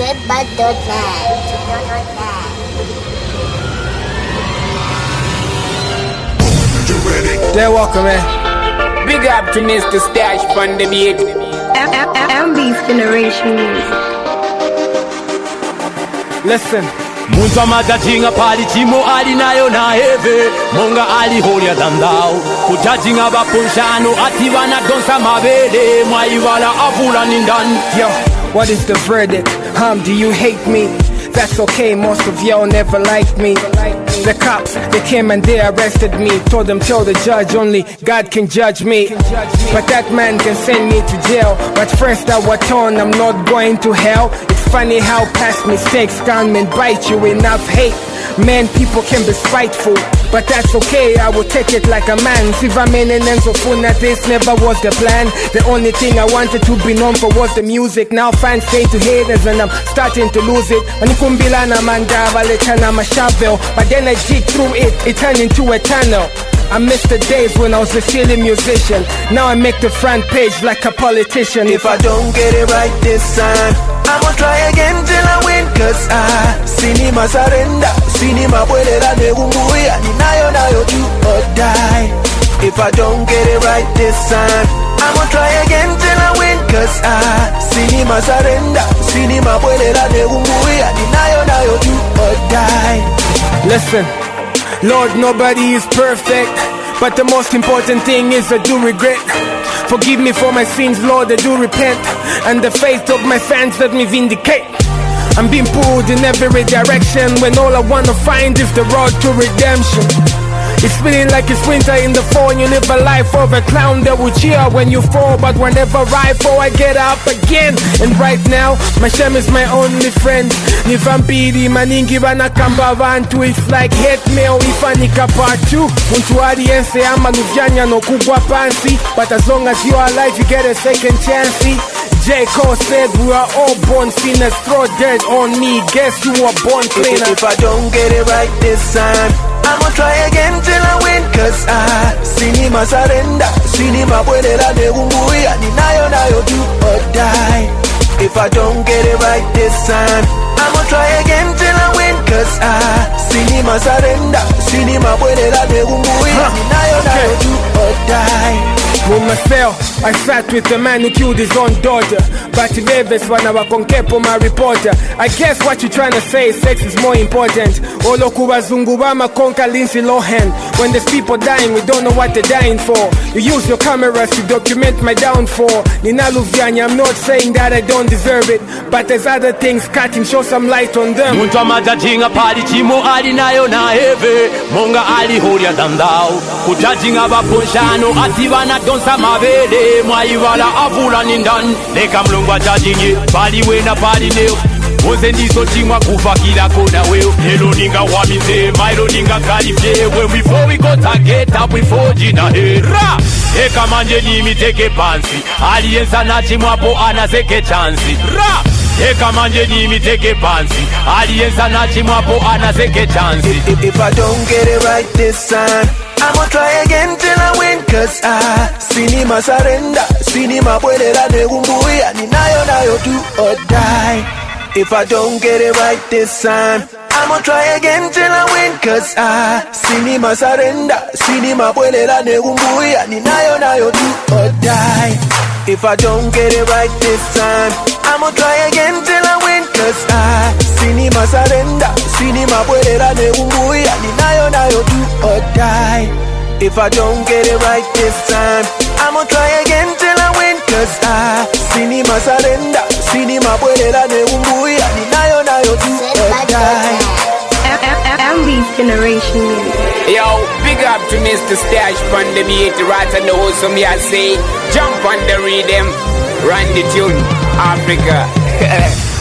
They're welcome, man. Big up to Mr. Stash from the beat. MB's Generation Music. Listen. Muntu amajajinga pali chimo ali nayo na heve monga ali holier than thou kujajinga bapunshano ativana donsa mabele mwaivala avula nindan. Yo, what is the verdict? Do you hate me? That's okay, most of y'all never liked me. The cops, they came and they arrested me. Told them, tell the judge, only God can judge me. But that man can send me to jail. But first I was torn, I'm not going to hell. It's funny how past mistakes come and bite you. Enough hate, man, people can be spiteful. But that's okay, I will take it like a man. This never was the plan. The only thing I wanted to be known for was the music. Now fans say to haters and I'm starting to lose it. But then I dig through it, it turned into a tunnel. I miss the days when I was a silly musician. Now I make the front page like a politician. If I don't get it right this time, I'ma try again till I win. Cause sinima surrender, sinima puelela negumuya, ninayo nayo do or die. If I don't get it right this time, I'ma try again till I win. Cause sinima surrender, sinima puelela negumuya, ninayo nayo do or die. Listen, Lord, nobody is perfect, but the most important thing is I do regret. Forgive me for my sins, Lord, I do repent. And the faith of my fans let me vindicate. I'm being pulled in every direction when all I wanna find is the road to redemption. It's feeling like it's winter in the fall. You live a life of a clown that will cheer when you fall. But whenever I fall, I get up again. And right now, my shame is my only friend. Nivampiri maningi banakamba vantu. It's like hate mail ifanika part 2. Muntu audience ama luvyanya no kugwa pansi. But as long as you are alive, you get a second chance. J. Cole said we are all born sinners. Throw dirt on me, guess you were born cleaner. If I don't get it right this time, I'ma try again till I win. Cause sinima surrender, sinima puelela negumuya, ninayo nayo do or die. If I don't get it right this time, I'ma try again till I win. Cause sinima surrender, sinima puelela negumuya, ninayo nayo do or die. With myself, I sat with the man who killed his own daughter. But Davis when I was conkepo my reporter. I guess what you're trying to say is sex is more important. Olokuba Zungubama Konka Lindsay Lohan. When there's people dying, we don't know what they're dying for. You use your cameras to document my downfall. Nina Luvyanya, I'm not saying that I don't deserve it, but there's other things cutting, show some light on them. Muntu amajajinga pali chimo ali nayo na heve monga ali holier than thou kujajinga bapunshano ativana donsa mabele mwaivala avula nindan leka mlungwa jajingi pali wena pali neo Oze ndiso chimwa kufa kila kona weo Helo ninga wamize, mailo ninga kalifye Before we go to get up, we forge in a hera Eka manje nimi teke pansi Aliensa na chimwa po anaseke chansi Ra! Eka manje nimi teke pansi Aliensa na chimwa po anaseke chansi If I don't get it right this time, I'ma try again till I win. Cause sinima surrender, sinima puelela negumuya, ninayo nayo do or die. If I don't get it right this time, I'ma try again till I win. Cause sinima surrender, sinima puelela negumuya, ninayo nayo do or die. If I don't get it right this time, I'ma try again till I win. Cause sinima surrender, sinima puelela negumuya, ninayo nayo do or die. If I don't get it right this time, I'ma try again till I win. Cause sinima surrender, sinima puelela negumuya, ninayo nayo do or die. MB's Generation Music. Yo, big up to Mr. Stash from the beat. Right on the wholesome, I say, jump on the rhythm, run the tune, Africa.